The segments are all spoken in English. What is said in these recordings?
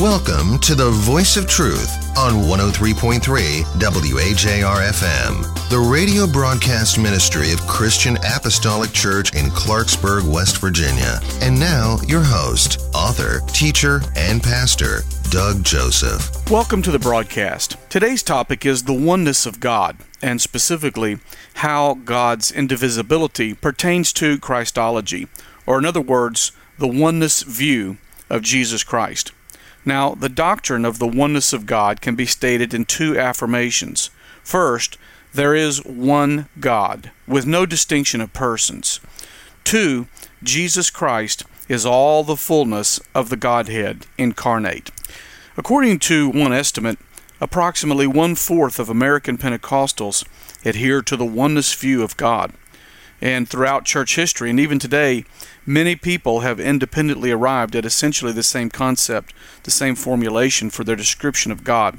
Welcome to the Voice of Truth on 103.3 WAJR-FM, the radio broadcast ministry of Christian Apostolic Church in Clarksburg, West Virginia. And now, your host, author, teacher, and pastor, Doug Joseph. Welcome to the broadcast. Today's topic is the oneness of God, and specifically, how God's indivisibility pertains to Christology, or in other words, the oneness view of Jesus Christ. Now, the doctrine of the oneness of God can be stated in two affirmations. First, there is one God, with no distinction of persons. Two, Jesus Christ is all the fullness of the Godhead incarnate. According to one estimate, approximately 1/4 of American Pentecostals adhere to the oneness view of God. And throughout church history, and even today, many people have independently arrived at essentially the same concept, the same formulation for their description of God.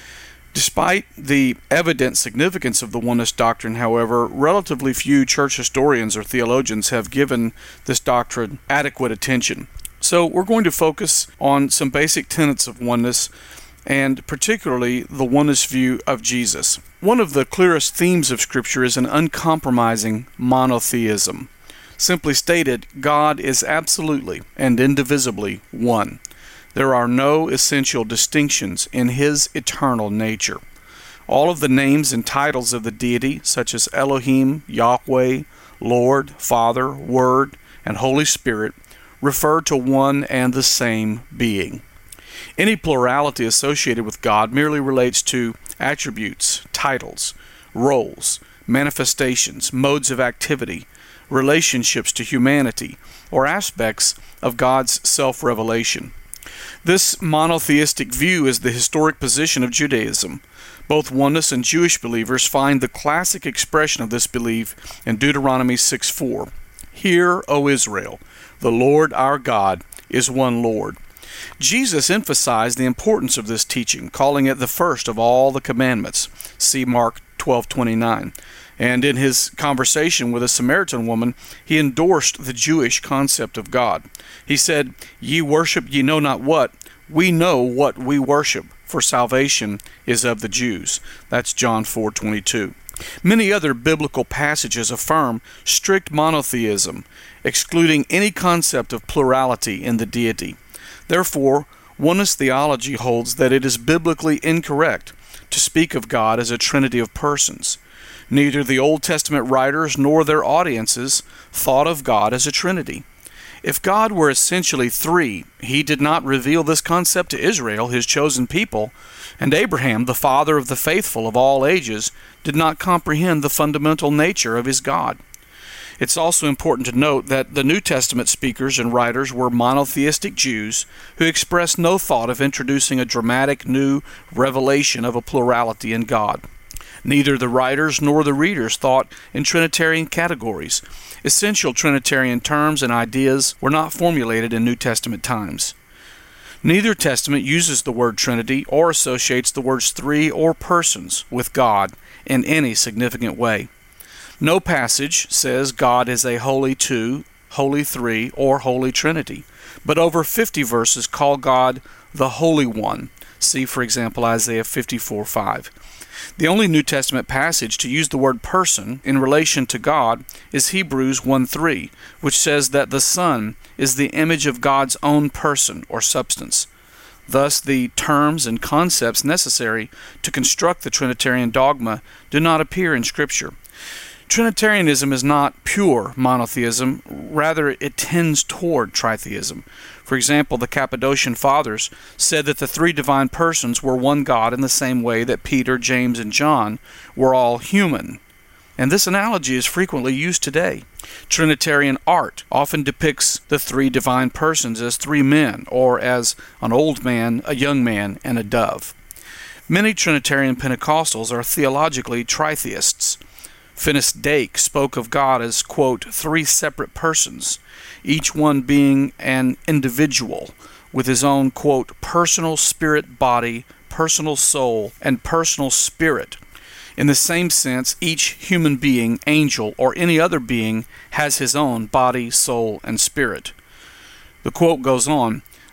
Despite the evident significance of the oneness doctrine, however, relatively few church historians or theologians have given this doctrine adequate attention. So we're going to focus on some basic tenets of oneness, and particularly the oneness view of Jesus. One of the clearest themes of Scripture is an uncompromising monotheism. Simply stated, God is absolutely and indivisibly one. There are no essential distinctions in His eternal nature. All of the names and titles of the deity, such as Elohim, Yahweh, Lord, Father, Word, and Holy Spirit, refer to one and the same being. Any plurality associated with God merely relates to attributes, titles, roles, manifestations, modes of activity, relationships to humanity, or aspects of God's self-revelation. This monotheistic view is the historic position of Judaism. Both oneness and Jewish believers find the classic expression of this belief in Deuteronomy 6:4. Hear, O Israel, the Lord our God is one Lord. Jesus emphasized the importance of this teaching, calling it the first of all the commandments. See Mark 12:29. And in his conversation with a Samaritan woman, he endorsed the Jewish concept of God. He said, Ye worship ye know not what, we know what we worship, for salvation is of the Jews. That's John 4:22. Many other biblical passages affirm strict monotheism, excluding any concept of plurality in the deity. Therefore, oneness theology holds that it is biblically incorrect to speak of God as a trinity of persons. Neither the Old Testament writers nor their audiences thought of God as a trinity. If God were essentially three, He did not reveal this concept to Israel, His chosen people, and Abraham, the father of the faithful of all ages, did not comprehend the fundamental nature of his God. It's also important to note that the New Testament speakers and writers were monotheistic Jews who expressed no thought of introducing a dramatic new revelation of a plurality in God. Neither the writers nor the readers thought in Trinitarian categories. Essential Trinitarian terms and ideas were not formulated in New Testament times. Neither testament uses the word Trinity or associates the words three or persons with God in any significant way. No passage says God is a Holy Two, Holy Three, or Holy Trinity, but over 50 verses call God the Holy One. See, for example, Isaiah 54:5. The only New Testament passage to use the word person in relation to God is Hebrews 1:3, which says that the Son is the image of God's own person or substance. Thus, the terms and concepts necessary to construct the Trinitarian dogma do not appear in Scripture. Trinitarianism is not pure monotheism, rather it tends toward tritheism. For example, the Cappadocian Fathers said that the three divine persons were one God in the same way that Peter, James, and John were all human. And this analogy is frequently used today. Trinitarian art often depicts the three divine persons as three men, or as an old man, a young man, and a dove. Many Trinitarian Pentecostals are theologically tritheists. Finis Dake spoke of God as, quote, three separate persons, each one being an individual with his own, quote, personal spirit body, personal soul, and personal spirit. In the same sense, each human being, angel, or any other being has his own body, soul, and spirit. The quote goes on,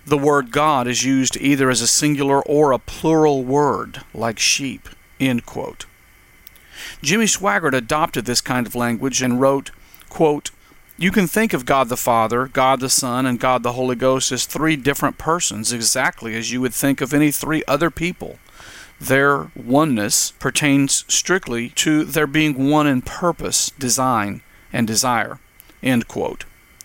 The word God is used either as a singular or a plural word, like sheep, end quote. Jimmy Swaggart adopted this kind of language and wrote, quote, "You can think of God the Father, God the Son, and God the Holy Ghost as three different persons, exactly as you would think of any three other people. Their oneness pertains strictly to their being one in purpose, design, and desire." End quote.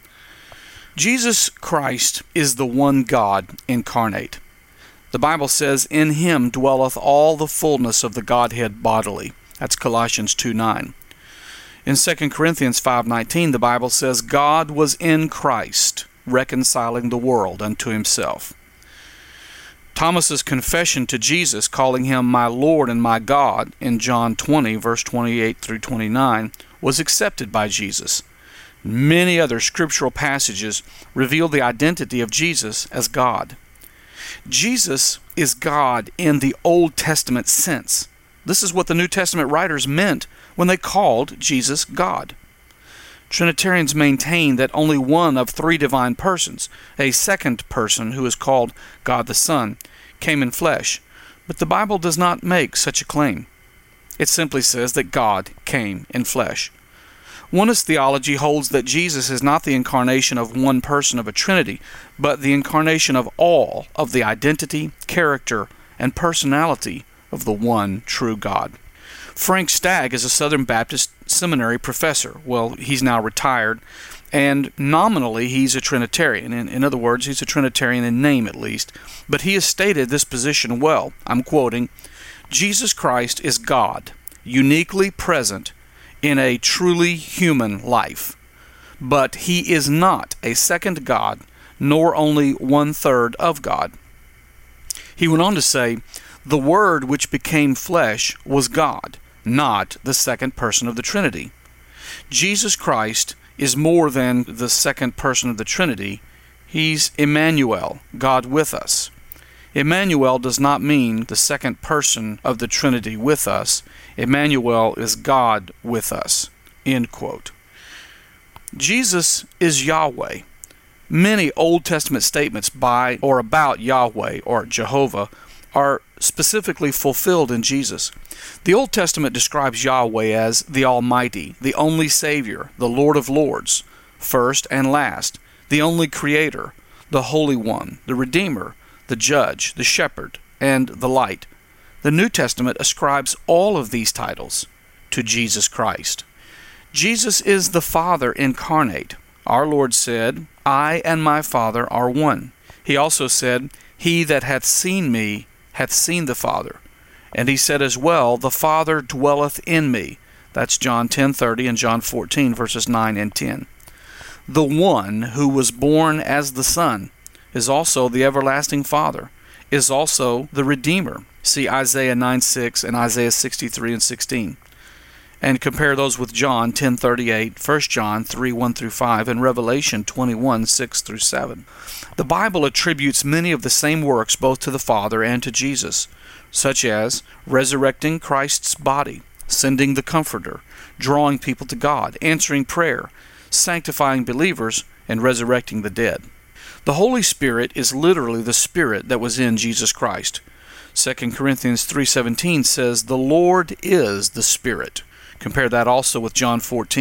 Jesus Christ is the one God incarnate. The Bible says, "In him dwelleth all the fullness of the Godhead bodily." That's Colossians 2:9. In 2 Corinthians 5:19, the Bible says, "God was in Christ, reconciling the world unto himself." Thomas's confession to Jesus, calling him my Lord and my God, in John 20, verse 28 through 29, was accepted by Jesus. Many other scriptural passages reveal the identity of Jesus as God. Jesus is God in the Old Testament sense. This is what the New Testament writers meant when they called Jesus God. Trinitarians maintain that only one of three divine persons, a second person who is called God the Son, came in flesh, but the Bible does not make such a claim. It simply says that God came in flesh. Oneness theology holds that Jesus is not the incarnation of one person of a Trinity, but the incarnation of all of the identity, character, and personality of the one true God. Frank Stagg is a Southern Baptist Seminary professor. Well, he's now retired, and nominally he's a Trinitarian. In other words, he's a Trinitarian in name at least, but he has stated this position well. I'm quoting, "Jesus Christ is God, uniquely present in a truly human life, but he is not a second God, nor only one-third of God." He went on to say, "The Word which became flesh was God, not the second person of the Trinity." Jesus Christ is more than the second person of the Trinity. He's Emmanuel, God with us. Emmanuel does not mean the second person of the Trinity with us. Emmanuel is God with us. End quote. Jesus is Yahweh. Many Old Testament statements by or about Yahweh or Jehovah are specifically fulfilled in Jesus. The Old Testament describes Yahweh as the Almighty, the only Savior, the Lord of Lords, first and last, the only Creator, the Holy One, the Redeemer, the Judge, the Shepherd, and the Light. The New Testament ascribes all of these titles to Jesus Christ. Jesus is the Father incarnate. Our Lord said, "I and my Father are one." He also said, "He that hath seen me hath seen the Father." And he said as well, "The Father dwelleth in me." That's John 10:30 and John 14, verses 9 and 10. The one who was born as the Son is also the everlasting Father, is also the Redeemer. See Isaiah 9:6 and Isaiah 63 and 16. And compare those with John 10:38, 1 John 3:1 through 5, and Revelation 21:6 through 7. The Bible attributes many of the same works both to the Father and to Jesus, such as resurrecting Christ's body, sending the Comforter, drawing people to God, answering prayer, sanctifying believers, and resurrecting the dead. The Holy Spirit is literally the Spirit that was in Jesus Christ. 2 Corinthians 3:17 says, "The Lord is the Spirit." Compare that also with John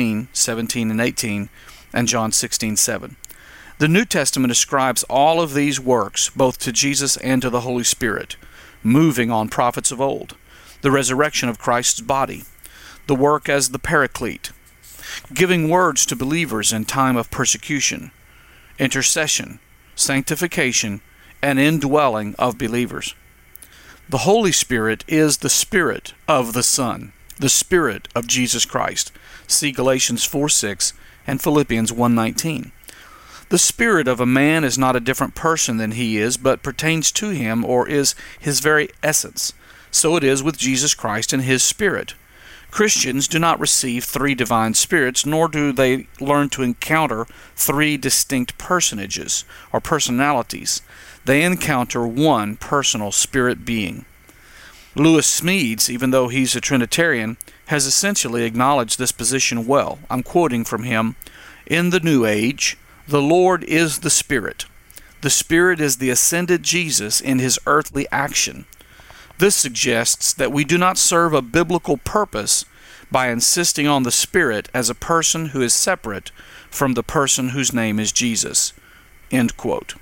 14:17 and 18, and John 16:7. The New Testament ascribes all of these works both to Jesus and to the Holy Spirit, moving on prophets of old, the resurrection of Christ's body, the work as the Paraclete, giving words to believers in time of persecution, intercession, sanctification, and indwelling of believers. The Holy Spirit is the Spirit of the Son, the Spirit of Jesus Christ. See Galatians 4:6 and Philippians 1:19. The spirit of a man is not a different person than he is, but pertains to him or is his very essence. So it is with Jesus Christ and his Spirit. Christians do not receive three divine spirits, nor do they learn to encounter three distinct personages or personalities. They encounter one personal spirit being. Lewis Smedes, even though he's a Trinitarian, has essentially acknowledged this position well. I'm quoting from him, "In the New Age, the Lord is the Spirit. The Spirit is the ascended Jesus in his earthly action. This suggests that we do not serve a biblical purpose by insisting on the Spirit as a person who is separate from the person whose name is Jesus." End quote.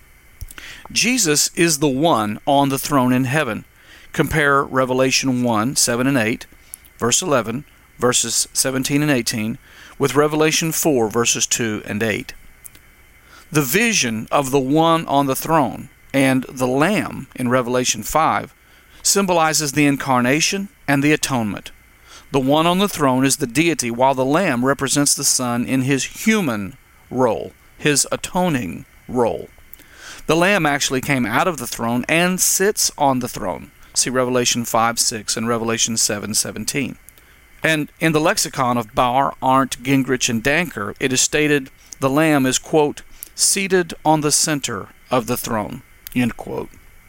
Jesus is the one on the throne in heaven. Compare Revelation 1, 7 and 8, verse 11, verses 17 and 18, with Revelation 4, verses 2 and 8. The vision of the one on the throne and the Lamb in Revelation 5 symbolizes the incarnation and the atonement. The one on the throne is the deity, while the Lamb represents the Son in his human role, his atoning role. The Lamb actually came out of the throne and sits on the throne. See Revelation 5, 6 and Revelation 7, 17. And in the lexicon of Bauer, Arndt, Gingrich, and Danker, it is stated the Lamb is, quote, "seated on the center of the throne," end quote.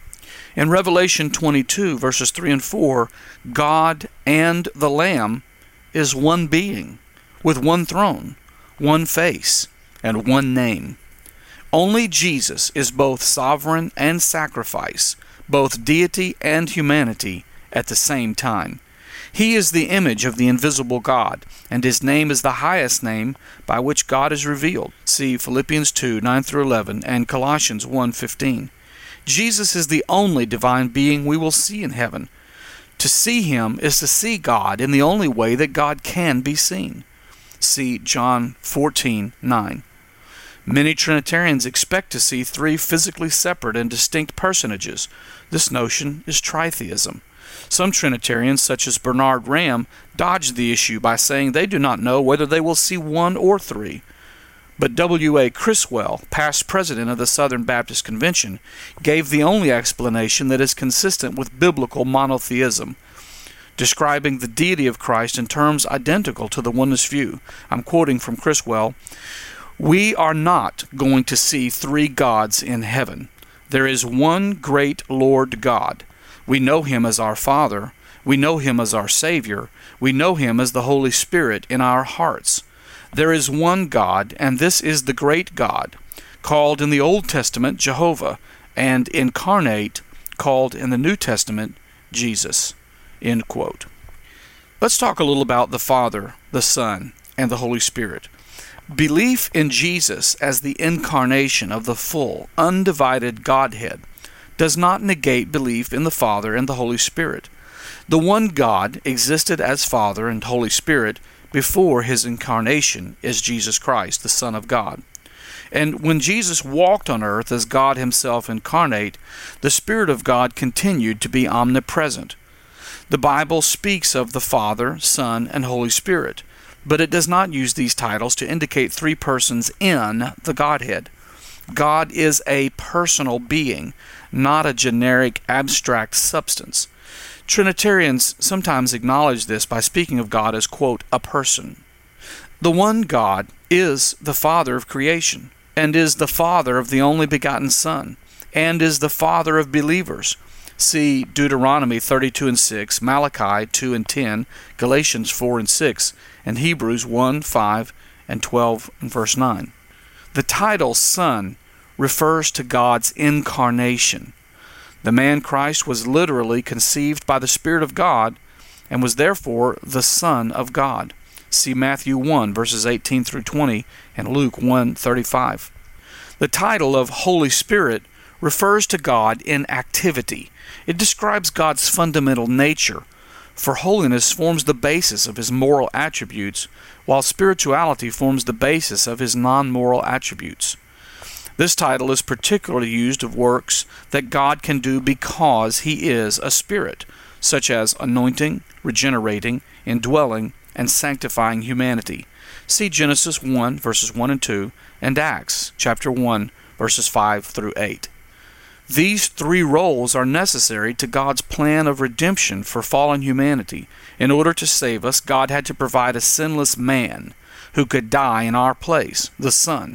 In Revelation 22, verses 3 and 4, God and the Lamb is one being, with one throne, one face, and one name. Only Jesus is both sovereign and sacrifice, both deity and humanity at the same time. He is the image of the invisible God, and his name is the highest name by which God is revealed. See Philippians 2, 9 through 11, and Colossians 1, 15. Jesus is the only divine being we will see in heaven. To see him is to see God in the only way that God can be seen. See John 14, 9. Many Trinitarians expect to see three physically separate and distinct personages. This notion is tritheism. Some Trinitarians, such as Bernard Ram, dodge the issue by saying they do not know whether they will see one or three. But W.A. Criswell, past president of the Southern Baptist Convention, gave the only explanation that is consistent with biblical monotheism, describing the deity of Christ in terms identical to the oneness view. I'm quoting from Criswell, "We are not going to see three gods in heaven. There is one great Lord God. We know him as our Father. We know him as our Savior. We know him as the Holy Spirit in our hearts. There is one God, and this is the great God, called in the Old Testament Jehovah, and incarnate, called in the New Testament Jesus." End quote. Let's talk a little about the Father, the Son, and the Holy Spirit. Belief in Jesus as the incarnation of the full, undivided Godhead does not negate belief in the Father and the Holy Spirit. The one God existed as Father and Holy Spirit before his incarnation as Jesus Christ, the Son of God. And when Jesus walked on earth as God himself incarnate, the Spirit of God continued to be omnipresent. The Bible speaks of the Father, Son, and Holy Spirit, but it does not use these titles to indicate three persons in the Godhead. God is a personal being, not a generic, abstract substance. Trinitarians sometimes acknowledge this by speaking of God as, quote, a person. The one God is the Father of creation, and is the Father of the only begotten Son, and is the Father of believers. See Deuteronomy 32 and 6, Malachi 2 and 10, Galatians 4 and 6, and Hebrews 1, 5, and 12 and verse 9. The title Son refers to God's incarnation. The man Christ was literally conceived by the Spirit of God and was therefore the Son of God. See Matthew 1, verses 18 through 20, and Luke 1, 35. The title of Holy Spirit refers to God in activity. It describes God's fundamental nature, for holiness forms the basis of his moral attributes, while spirituality forms the basis of his non-moral attributes. This title is particularly used of works that God can do because he is a spirit, such as anointing, regenerating, indwelling, and sanctifying humanity. See Genesis 1, verses 1 and 2, and Acts chapter 1, verses 5 through 8. These three roles are necessary to God's plan of redemption for fallen humanity. In order to save us, God had to provide a sinless man who could die in our place, the Son.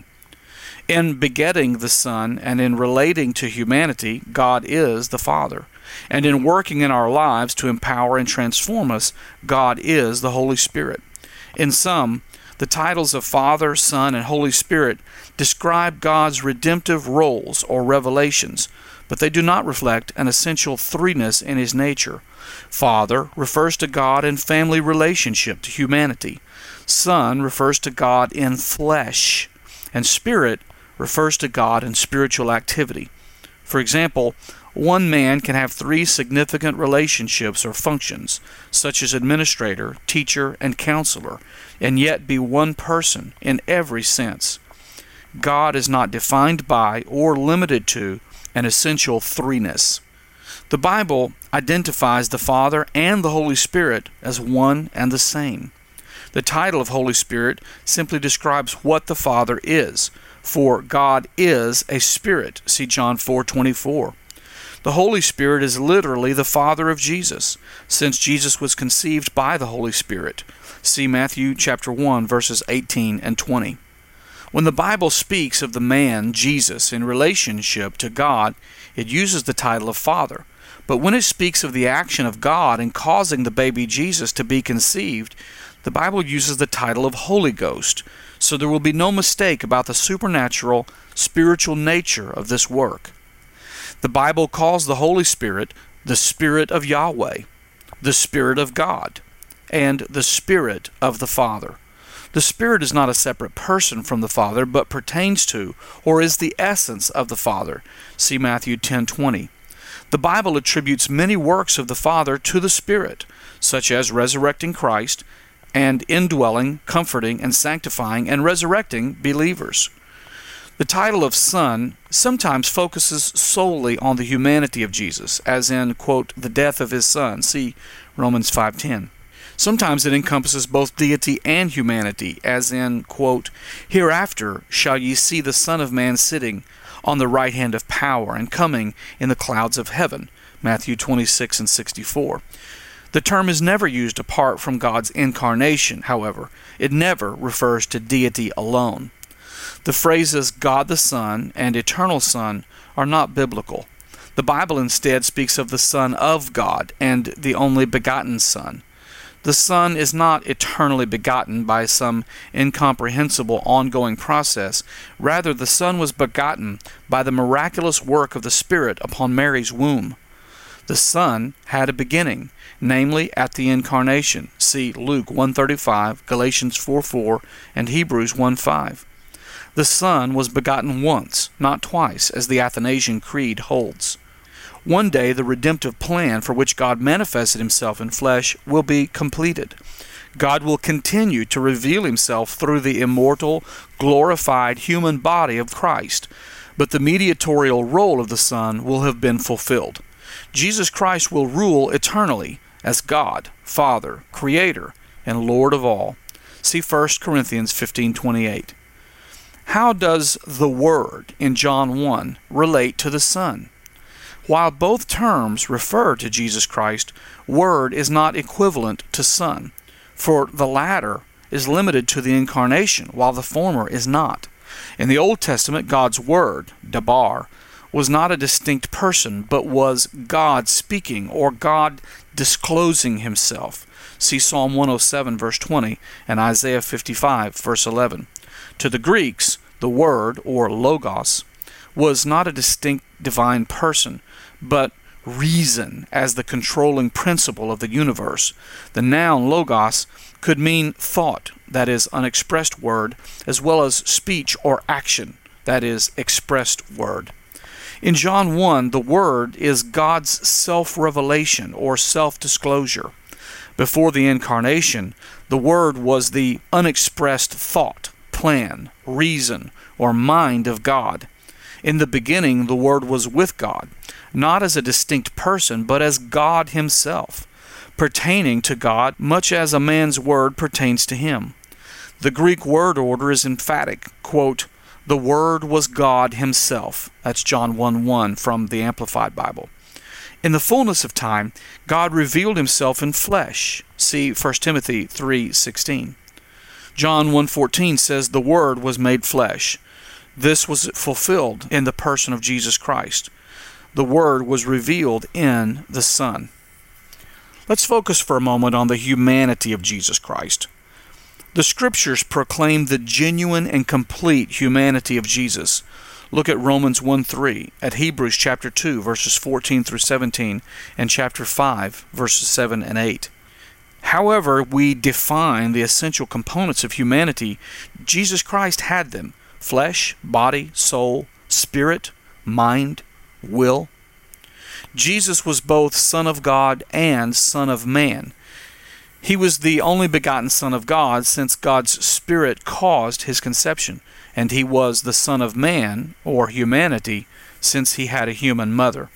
In begetting the Son and in relating to humanity, God is the Father. And in working in our lives to empower and transform us, God is the Holy Spirit. In sum, The titles of Father, Son, and Holy Spirit describe God's redemptive roles or revelations, but they do not reflect an essential threeness in His nature. Father refers to God in family relationship to humanity. Son refers to God in flesh, and Spirit refers to God in spiritual activity. For example, one man can have three significant relationships or functions, such as administrator, teacher, and counselor, and yet be one person in every sense. God is not defined by or limited to an essential threeness. The Bible identifies the Father and the Holy Spirit as one and the same. The title of Holy Spirit simply describes what the Father is, for God is a Spirit. See John 4:24. The Holy Spirit is literally the Father of Jesus, since Jesus was conceived by the Holy Spirit. See Matthew chapter 1, verses 18 and 20. When the Bible speaks of the man, Jesus, in relationship to God, it uses the title of Father. But when it speaks of the action of God in causing the baby Jesus to be conceived, the Bible uses the title of Holy Ghost, so there will be no mistake about the supernatural, spiritual nature of this work. The Bible calls the Holy Spirit the Spirit of Yahweh, the Spirit of God, and the Spirit of the Father. The Spirit is not a separate person from the Father, but pertains to or is the essence of the Father. See Matthew 10:20. The Bible attributes many works of the Father to the Spirit, such as resurrecting Christ and indwelling, comforting, and sanctifying and resurrecting believers. The title of Son sometimes focuses solely on the humanity of Jesus, as in, quote, the death of His Son. See Romans 5:10. Sometimes it encompasses both deity and humanity, as in, quote, hereafter shall ye see the Son of Man sitting on the right hand of power and coming in the clouds of heaven. Matthew 26 and 64. The term is never used apart from God's incarnation, however. It never refers to deity alone. The phrases God the Son and Eternal Son are not biblical. The Bible instead speaks of the Son of God and the only begotten Son. The Son is not eternally begotten by some incomprehensible ongoing process. Rather, the Son was begotten by the miraculous work of the Spirit upon Mary's womb. The Son had a beginning, namely at the Incarnation. See Luke 1:35, Galatians 4:4, and Hebrews 1:5. The Son was begotten once, not twice, as the Athanasian Creed holds. One day the redemptive plan for which God manifested Himself in flesh will be completed. God will continue to reveal Himself through the immortal, glorified human body of Christ, but the mediatorial role of the Son will have been fulfilled. Jesus Christ will rule eternally as God, Father, Creator, and Lord of all. See 1 Corinthians 15:28. How does the Word in John 1 relate to the Son? While both terms refer to Jesus Christ, Word is not equivalent to Son, for the latter is limited to the Incarnation, while the former is not. In the Old Testament, God's Word, Dabar, was not a distinct person, but was God speaking, or God disclosing Himself. See Psalm 107, verse 20, and Isaiah 55, verse 11. To the Greeks, the Word, or Logos, was not a distinct divine person, but reason as the controlling principle of the universe. The noun Logos could mean thought, that is, unexpressed word, as well as speech or action, that is, expressed word. In John 1, the Word is God's self-revelation or self-disclosure. Before the Incarnation, the Word was the unexpressed thought, plan, reason, or mind of God. In the beginning, the Word was with God, not as a distinct person, but as God Himself, pertaining to God much as a man's word pertains to him. The Greek word order is emphatic, quote, the Word was God Himself. That's John 1:1 from the Amplified Bible. In the fullness of time, God revealed Himself in flesh. See 1 Timothy 3:16. John 1:14 says the Word was made flesh. This was fulfilled in the person of Jesus Christ. The Word was revealed in the Son. Let's focus for a moment on the humanity of Jesus Christ. The Scriptures proclaim the genuine and complete humanity of Jesus. Look at Romans 1:3, at Hebrews chapter 2, verses 14 through 17, and chapter 5, verses 7 and 8. However we define the essential components of humanity, Jesus Christ had them: flesh, body, soul, spirit, mind, will. Jesus was both Son of God and Son of Man. He was the only begotten Son of God, since God's Spirit caused his conception, and he was the Son of Man, or humanity, since he had a human mother.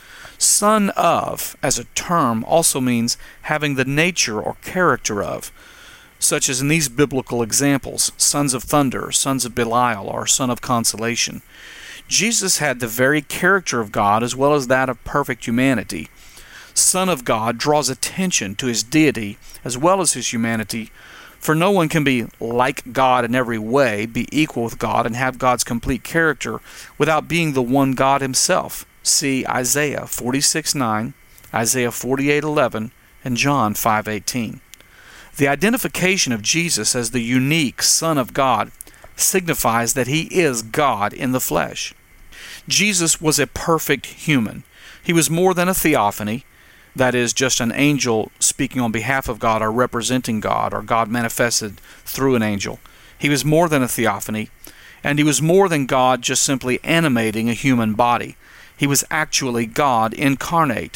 Son of, as a term, also means having the nature or character of, such as in these biblical examples, sons of thunder, sons of Belial, or son of consolation. Jesus had the very character of God as well as that of perfect humanity. Son of God draws attention to his deity as well as his humanity, for no one can be like God in every way, be equal with God, and have God's complete character without being the one God himself. See Isaiah 46:9, Isaiah 48:11, and John 5:18. The identification of Jesus as the unique Son of God signifies that he is God in the flesh. Jesus was a perfect human. He was more than a theophany, that is, just an angel speaking on behalf of God or representing God, or God manifested through an angel. He was more than a theophany, and he was more than God just simply animating a human body. He was actually God incarnate,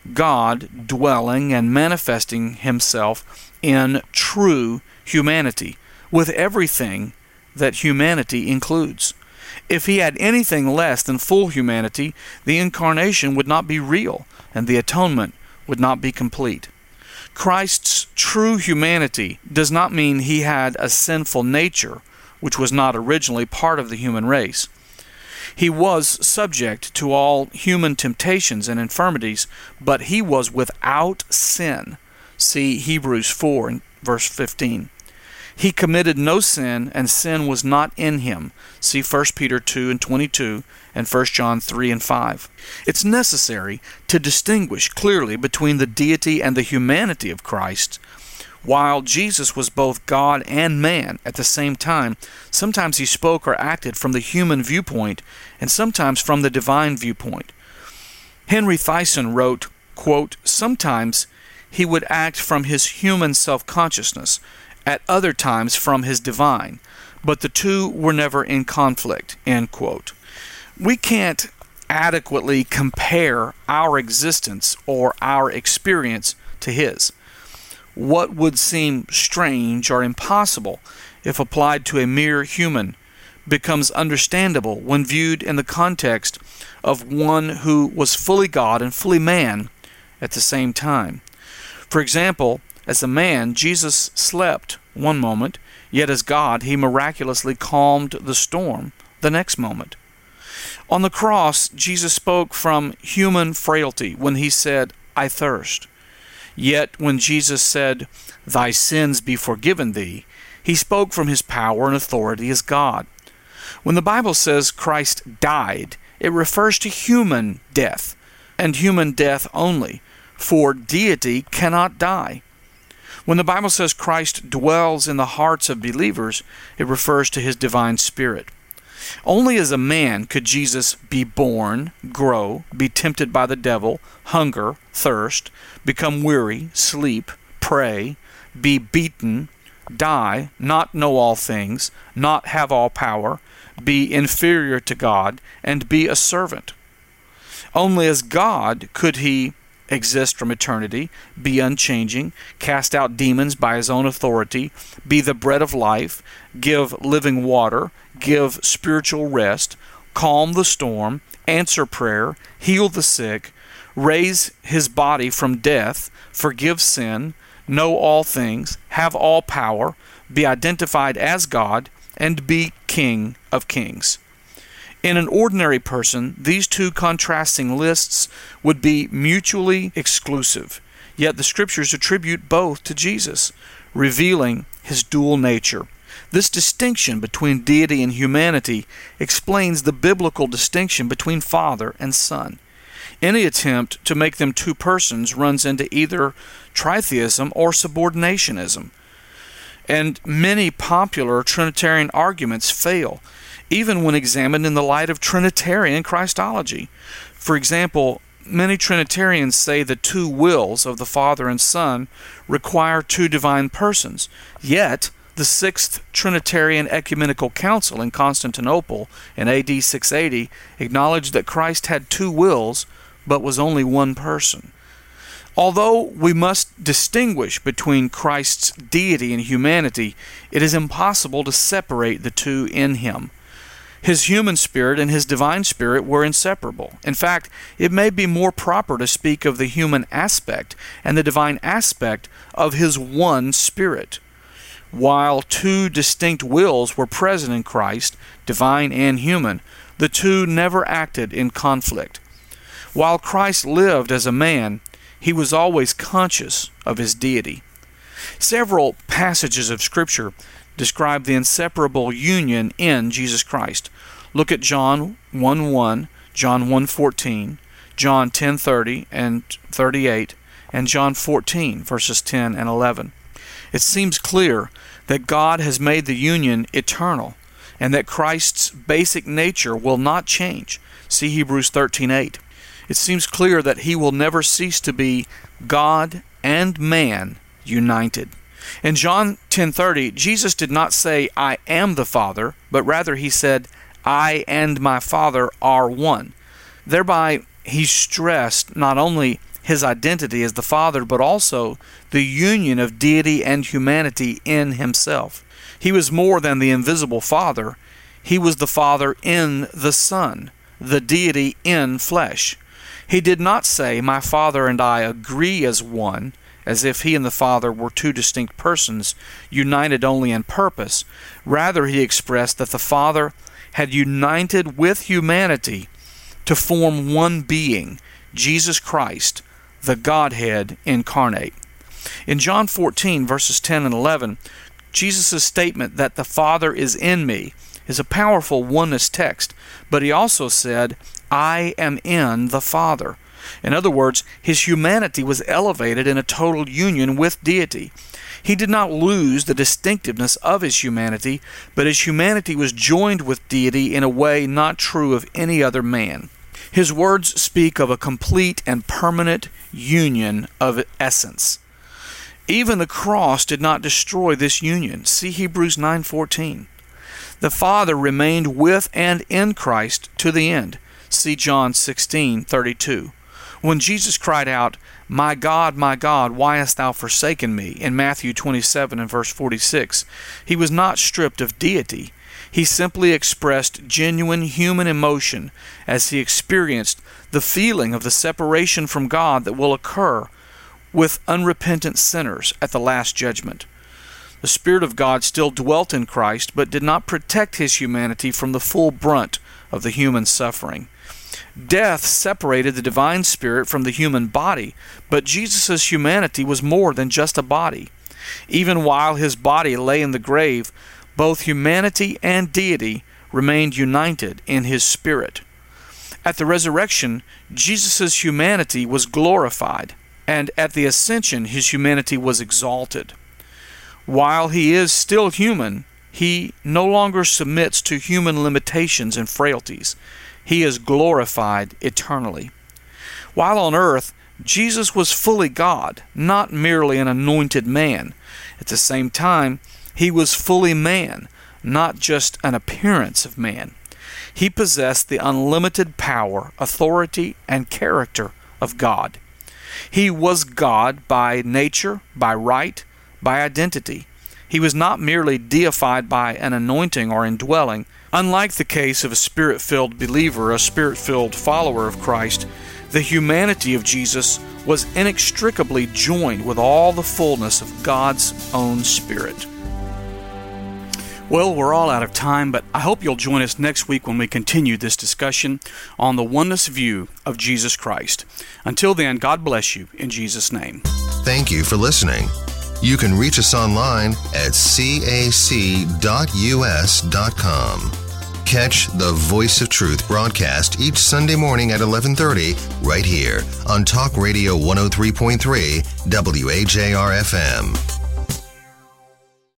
God dwelling and manifesting himself in true humanity, with everything that humanity includes. If he had anything less than full humanity, the incarnation would not be real, and the atonement would not be complete. Christ's true humanity does not mean he had a sinful nature, which was not originally part of the human race. He was subject to all human temptations and infirmities, but he was without sin. See Hebrews 4 and verse 15. He committed no sin, and sin was not in him. See 1 Peter 2 and 22 and 1 John 3 and 5. It's necessary to distinguish clearly between the deity and the humanity of Christ. While Jesus was both God and man at the same time, sometimes he spoke or acted from the human viewpoint, and sometimes from the divine viewpoint. Henry Thyssen wrote, quote, "Sometimes he would act from his human self-consciousness, at other times from his divine, but the two were never in conflict," end quote. We can't adequately compare our existence or our experience to his. What would seem strange or impossible if applied to a mere human becomes understandable when viewed in the context of one who was fully God and fully man at the same time. For example, as a man, Jesus slept one moment, yet as God, he miraculously calmed the storm the next moment. On the cross, Jesus spoke from human frailty when he said, "I thirst." Yet when Jesus said, "Thy sins be forgiven thee," he spoke from his power and authority as God. When the Bible says Christ died, it refers to human death, and human death only, for deity cannot die. When the Bible says Christ dwells in the hearts of believers, it refers to his divine spirit. Only as a man could Jesus be born, grow, be tempted by the devil, hunger, thirst, become weary, sleep, pray, be beaten, die, not know all things, not have all power, be inferior to God, and be a servant. Only as God could he exist from eternity, be unchanging, cast out demons by his own authority, be the bread of life, give living water, give spiritual rest, calm the storm, answer prayer, heal the sick, raise his body from death, forgive sin, know all things, have all power, be identified as God, and be King of Kings. In an ordinary person, these two contrasting lists would be mutually exclusive, yet the Scriptures attribute both to Jesus, revealing his dual nature. This distinction between deity and humanity explains the biblical distinction between Father and Son. Any attempt to make them two persons runs into either tritheism or subordinationism. And many popular Trinitarian arguments fail, even when examined in the light of Trinitarian Christology. For example, many Trinitarians say the two wills of the Father and Son require two divine persons. Yet, the Sixth Trinitarian Ecumenical Council in Constantinople in AD 680 acknowledged that Christ had two wills, but was only one person. Although we must distinguish between Christ's deity and humanity, it is impossible to separate the two in Him. His human spirit and His divine spirit were inseparable. In fact, it may be more proper to speak of the human aspect and the divine aspect of His one spirit. While two distinct wills were present in Christ, divine and human, the two never acted in conflict. While Christ lived as a man, He was always conscious of His deity. Several passages of Scripture describe the inseparable union in Jesus Christ. Look at John 1:1, John 1:14, John 10:30 and 38, and John 14, verses 10 and 11. It seems clear that God has made the union eternal, and that Christ's basic nature will not change. See Hebrews 13:8. It seems clear that He will never cease to be God and man united. In John 10:30, Jesus did not say, "I am the Father," but rather He said, "I and my Father are one." Thereby, He stressed not only His identity as the Father, but also the union of deity and humanity in Himself. He was more than the invisible Father. He was the Father in the Son, the deity in flesh. He did not say, "My Father and I agree as one," as if He and the Father were two distinct persons, united only in purpose. Rather, He expressed that the Father had united with humanity to form one being, Jesus Christ, the Godhead incarnate. In John 14, verses 10 and 11, Jesus' statement that the Father is in me is a powerful oneness text, but He also said, "I am in the Father." In other words, His humanity was elevated in a total union with deity. He did not lose the distinctiveness of His humanity, but His humanity was joined with deity in a way not true of any other man. His words speak of a complete and permanent union of essence. Even the cross did not destroy this union. See Hebrews 9:14. The Father remained with and in Christ to the end. See John 16:32. When Jesus cried out, my God, why hast thou forsaken me?" in Matthew 27 and verse 46, He was not stripped of deity. He simply expressed genuine human emotion as He experienced the feeling of the separation from God that will occur with unrepentant sinners at the last judgment. The Spirit of God still dwelt in Christ, but did not protect His humanity from the full brunt of the human suffering. Death separated the divine spirit from the human body, but Jesus' humanity was more than just a body. Even while His body lay in the grave, both humanity and deity remained united in His spirit. At the resurrection, Jesus' humanity was glorified, and at the ascension, His humanity was exalted. While He is still human, He no longer submits to human limitations and frailties. He is glorified eternally. While on earth, Jesus was fully God, not merely an anointed man. At the same time, He was fully man, not just an appearance of man. He possessed the unlimited power, authority, and character of God. He was God by nature, by right, by identity. He was not merely deified by an anointing or indwelling. Unlike the case of a Spirit-filled believer, a Spirit-filled follower of Christ, the humanity of Jesus was inextricably joined with all the fullness of God's own Spirit. Well, we're all out of time, but I hope you'll join us next week when we continue this discussion on the oneness view of Jesus Christ. Until then, God bless you in Jesus' name. Thank you for listening. You can reach us online at cac.us.com. Catch the Voice of Truth broadcast each Sunday morning at 11:30 right here on Talk Radio 103.3 WAJR-FM.